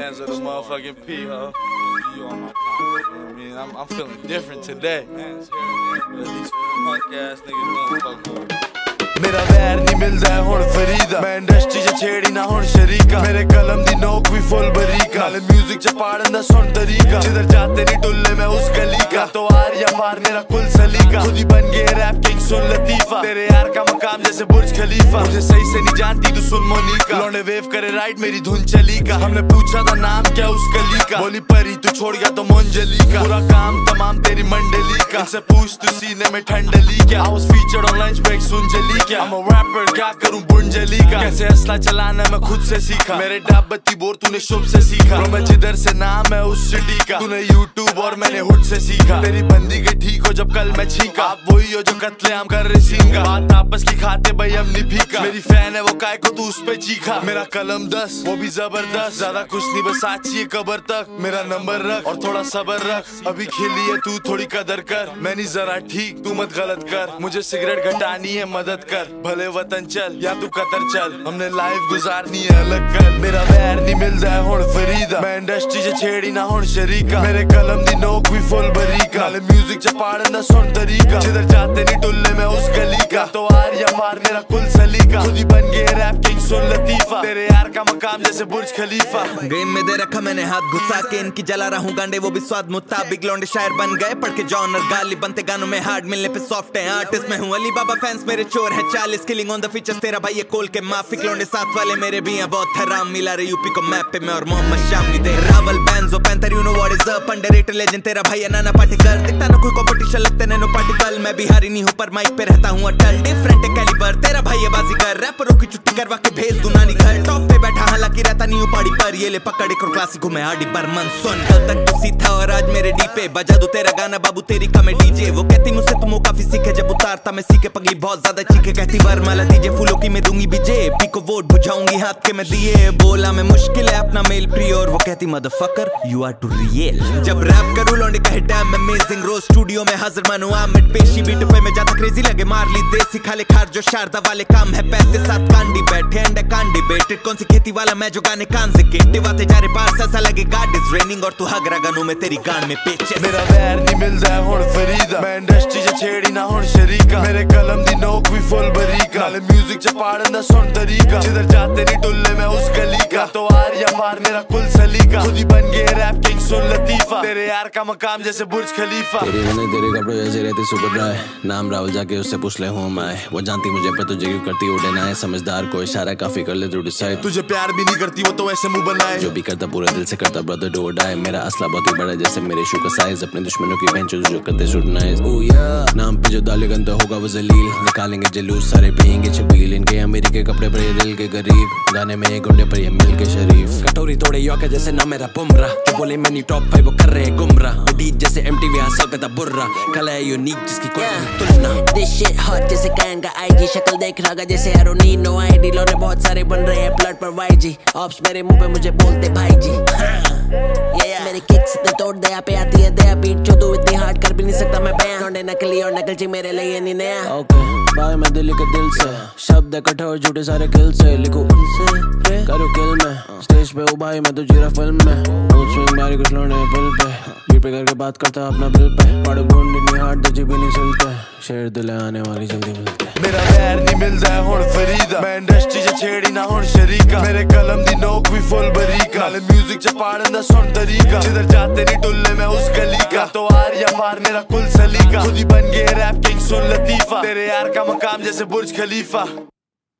hands of the motherfucking P, ho. You on my time. I mean, I'm feeling different today. But these punk ass niggas don't fuck with me. मेरा वैर नहीं मिलदा है हुण फरीदा मैं industry च छेड़ी ना हुण शरीका मेरे कलम दी नोक भी फुल बरीका नाले म्यूजिक च पाड़न दा सुन तरीका जिधर जाते नहीं टुल्ले मैं उस गली का तो आर या पार मेरा कुल सलीका खुद ही बन गए रैप किंग सुन लतीफा तेरे यार का मकाम जैसे बुर्ज खलीफा मुझे सही से नहीं जानती तू सुन मोनिका लौंडे वेव करे राइट मेरी धुन चली का हमने पूछा था नाम क्या उस गली का बोली परी तू छोड़ गया तो मुंजली का पूरा काम तमाम तेरी मंडली का इनसे पूछ तू सीने में ठंडली क्या I was featured on lunch break सुन जली क्या I'm a rapper क्या करूं बुंजली का कैसे असला चलाना मैं खुद से सीखा मेरे डाब बत्ती बोर तूने शुभ से सीखा मैं जिधर से नाम है उस सिटी का तूने YouTube और मैंने हुड से सीखा तेरी बंदी के ठीक हो जब कल मैं छीका आप वही हो जो कत्लेआम कर रहे सिंगा बात आपस की खाते भाई हम नहीं फीका मेरी फैन है वो काय को तू उस पे चीखा मेरा कलम 10 वो भी जबरदस्त ज्यादा कुछ नहीं बस साची कबर तक मेरा नंबर रख और थोड़ा सबर रख अभी खेली है तू थोड़ी कदर कर मैं नहीं जरा ठीक तू मत गलत कर मुझे सिगरेट घटानी है मदद कर भले वतन चल या तू कतर चल हमने लाइफ गुजारनी है अलग कर मेरा वैर नहीं मिलदा है हुण फरीदा मैं इंडस्ट्री च छेड़ी ना हुण शरीका मेरे कलम दी नोक भी फुल बरीका नाले म्यूजिक च पाड़न दा सुन तरीका जिधर जाते नहीं टुल्ले मैं उस गली का तो आर या पार मेरा कुल सलीका खुद ही बन गए रैप किंग सुन लतीफा तेरे यार का मकाम जैसे बुर्ज खलीफा गेम में दे रखा मैंने हाथ घुसा के इनकी जला रहा हूँ गांडे वो भी स्वाद मुताबिक लौंडे शायर बन गए पढ़ के जॉनर गाली बनते गानों में हार्ड मिलने पे सॉफ्ट है आर्टिस्ट में हूँ अली बाबा फैंस मेरे चोर है 40 किलिंग ऑन द फीचर्स तेरा भाई ये कोल के माफिक लौंडे साथ वाले मेरे भी हैं बहुत हराम मिला रहे यूपी को मैप पे मैं और मोहम्मद शामी दे Rawal banjo panther you know what is up underrated legend तेरा भाई है नाना पाटेकर दिखता ना कोई कंपटीशन लगते नैनो पार्टिकल मैं बिहारी नहीं हूँ पर माइक पे रहता हूँ अटल डिफरेंट कैलिबर तेरा भाई है बाजीगर रैपरों की छुट्टी करवा के भेज दूं नानी घर टॉप पे बैठा हालांकि रहता नहीं हूँ पहाड़ी पर ये ले पकड़ एक क्लासिक हूँ मैं आरडी पर मन सुन कल तक तो सीधा और आज मेरे डी पे बजा दूं तेरा गाना बाबू तेरी का मैं डीजे वो कहती मुझसे तुम काफी सीखे जब उतारता मैं सीखे पगली बहुत ज्यादा चीखे कहती वरमाला दीजिए फूलों की मैं दूंगी बीजे पी को वोट बुझाऊंगी हाथ के मैं दिए बोला मैं मुश्किल है अपना मेल प्री और वो कहती motherfucker you are too real जब रैप करूं लौंडे कहे डैम अमेजिंग रोज स्टूडियो में हाजिर मानो आमिर पेशी बीट पे मैं ज्यादा क्रेजी लगे मार ली देसी खाले खार जो शारदा वाले काम है पैसे साथ कांडी बैठे अंडे कांडी बेटेड कौन सी खेती वाला मैं जो गाने कान से केटे वाते जा रहे पास ऐसा लगे गार्ड इज रेनिंग और तू हगरा गानों में तेरी गांड में पेचे मेरा वैर नहीं मिलदा है हुण फरीदा मैं इंडस्ट्री च छेड़ी ना हुण शरीका मेरे कलम दी नोक भी फुल बरीका नाले म्यूजिक च पाड़न दा सुन तरीका जिधर जाते नहीं टुल्ले मैं उस गली का तो आर या पार मेरा कुल सलीका खुद ही बन गए रैप किंग सुन लतीफा तेरे यार का मकाम जैसे बुर्ज खलीफा तेरी मैंने तेरे कपड़े जैसे रहते सुपर ड्राई नाम राहुल जाके उससे पूछ ले हूँ मैं वो जानती मुझे पर तुझे क्यों करती उड़े ना है समझदार को इशारा काफी कर ले तू डिसाइड तुझे प्यार भी नहीं करती वो तो ऐसे मुंह बनाए जो भी करता पूरे दिल से करता ब्रदर डू और डाई मेरा असला बहुत ही बड़ा जैसे मेरे शू का साइज अपने दुश्मनों की बेंच जो करते शुड नाइस ओ या नाम पे जो डालेगा तो होगा वो जलील निकालेंगे जलूस सारे पिएंगे छबील इनके अमीरी के कपड़े पर ये दिल के गरीब गाने में एक गुंडे पर ये मिल के शरीफ कटोरी तोड़े योका जैसे ना मेरा बुमरा जो बोले मैंने टॉप 5 वो कर रहे गुमरा डीज जैसे एमटीवी हासिल करता बुर्रा कला है यूनिक जिसकी कोई तुलना दिस शिट हॉट जैसे कैन का आईजी शक्ल देख रहा जैसे एरोनीनो आईडी लौरे बहुत सारे बन रहे हैं प्लॉट पर वाईजी ऑप्स मेरे मुंह पे मुझे बोलते भाईजी मेरे किक्स तो तोड़ दया पे आती है दया बीट जो तू इतनी हार्ड कर भी नहीं सकता मैं बयान लौंडे नकली और नकलची मेरे लिए नहीं नया ओके बाय मैं दिल के दिल से शब्द इकट्ठे और झूठे सारे किल से लिखूं करूँ किल में स्टेज पे उभाई मैं तो जीरा फिल्म में मूड स्विंग मारी कुछ लौंडे बिल पे बीट पे करके बात करता अपना बिल पे पड़ गुंड इतनी हार्ड दजी भी नहीं सिलते शेर दिल आने वाली जल्दी मिलते मेरा वैर नहीं मिलदा है हुण फरीदा मैं इंडस्ट्री च छेड़ी ना हुण शरीका मेरे कलम दी नोक भी फुल बरीका नाले म्यूजिक च पाड़न दा सुन तरीका जिधर जाते नहीं टुल्ले मैं उस गली का तो आर या पार मेरा कुल सलीका खुद ही बन गए रैप किंग सुन लतीफा तेरे यार का मकाम जैसे बुर्ज खलीफा